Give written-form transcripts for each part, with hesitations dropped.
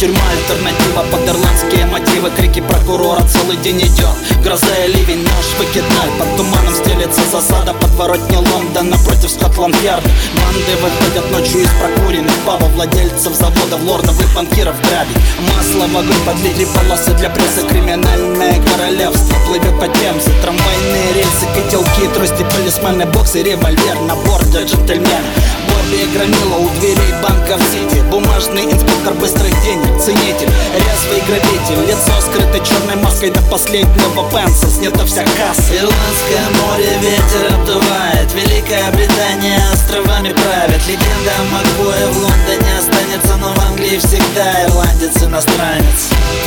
тюрьма альтернатива под ирландские мотивы. Крики прокурора целый день идет, гроза и ливень, нож выкидной. Под туманом стелется засада, подворотни Лондона напротив Скотланд-Ярда. Банды выходят ночью из прокуренных пабов, владельцев заводов, лордов и банкиров грабить. Масло в огонь подлили, полосы для прессы. Криминальное королевство плывет по Темзе. Трамвайные рельсы, котелки, трости, полисмены, боксы, револьвер, набор для джентльмена. Бобби громила у дверей банка в Сити. Бумажный инспектор быстрых денег, ценитель, резвый грабитель. Лицо скрыто черной маской до последнего пенса, снята вся касса. Ирландское море ветер обдувает, Великая Британия островами правит. Легенда о Маккое в Лондоне останется, но в Англии всегда ирландец иностранец.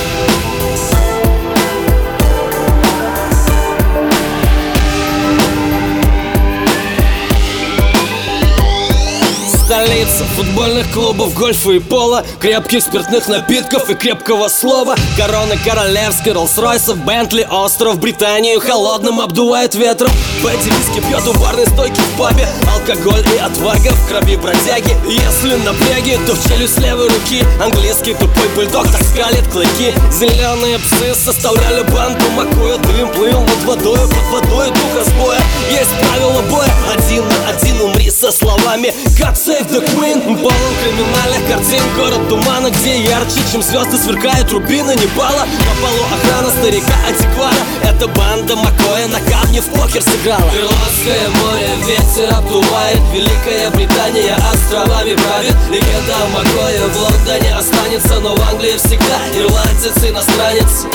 Столица футбольных клубов, гольфа и пола, крепких спиртных напитков и крепкого слова. Короны королевской, Роллс-Ройсов, Бентли, остров Британию холодным обдувает ветром. Бетти виски пьет у барной стойки в пабе, алкоголь и отвага в крови бродяги. Если напряги, то в челюсть левой руки английский тупой бульдог так скалит клыки. Зеленые псы составляли банду Маккоя. Дым плыл над водою, под водой дух разбоя. Есть правило боя, 1 на 1 умри со словами God save the Queen. Полон криминальных картин, город тумана, где ярче, чем звезды, сверкают рубины Непала. На полу охрана старика-антиквара. Эта банда Маккоя на камне в покер сыграла. Ирландское море ветер обдувает, Великая Британия островами правит. Легенда о Маккое в Лондоне останется, но в Англии всегда ирландец иностранец.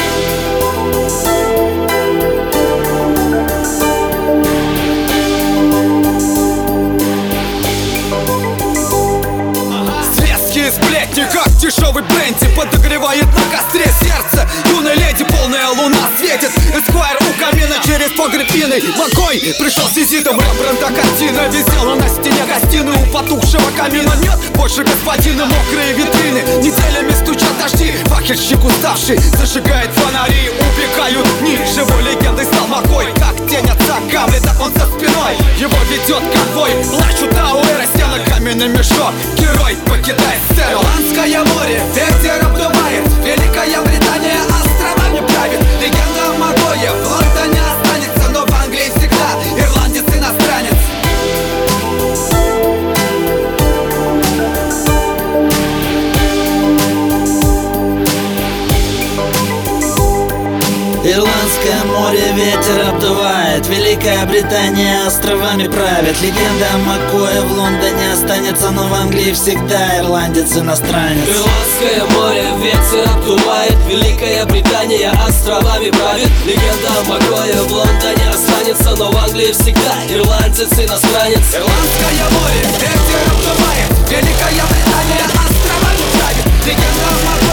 Сплетни, как дешевый бренди, подогревает на костре сердце. Юная леди, полная луна светит. Эсквайр у камина через погреб пиной. Маккой пришел с визитом, Рембрандта картина висела на стене гостиной. У потухшего камина нет больше господина. Мокрые витрины, неделями стучат дожди. Факельщик уставший зажигает фонари. Убегают дни, живой легендой стал Маккой. Как тень отца Гамлета, он за спиной. Его ведет конвой, плачут Тауэры, стены каменный мешок. Герой покидает сцену. Ирландское море ветер обдувает, Великая Британия островами правит. Легенда о Маккое в Лондоне останется, но в Англии всегда ирландец иностранец. Ирландское море ветер обдувает, Великая Британия островами правит. Легенда о Маккое в Лондоне останется, но в Англии всегда ирландец иностранец. Ирландское море ветер обдувает, Великая Британия островами правит. Легенда о Маккое в Лондоне останется, но в Англии всегда ирландец иностранец. Ирландское море ветер обдувает, Великая Британия островами правит. Легенда о Маккое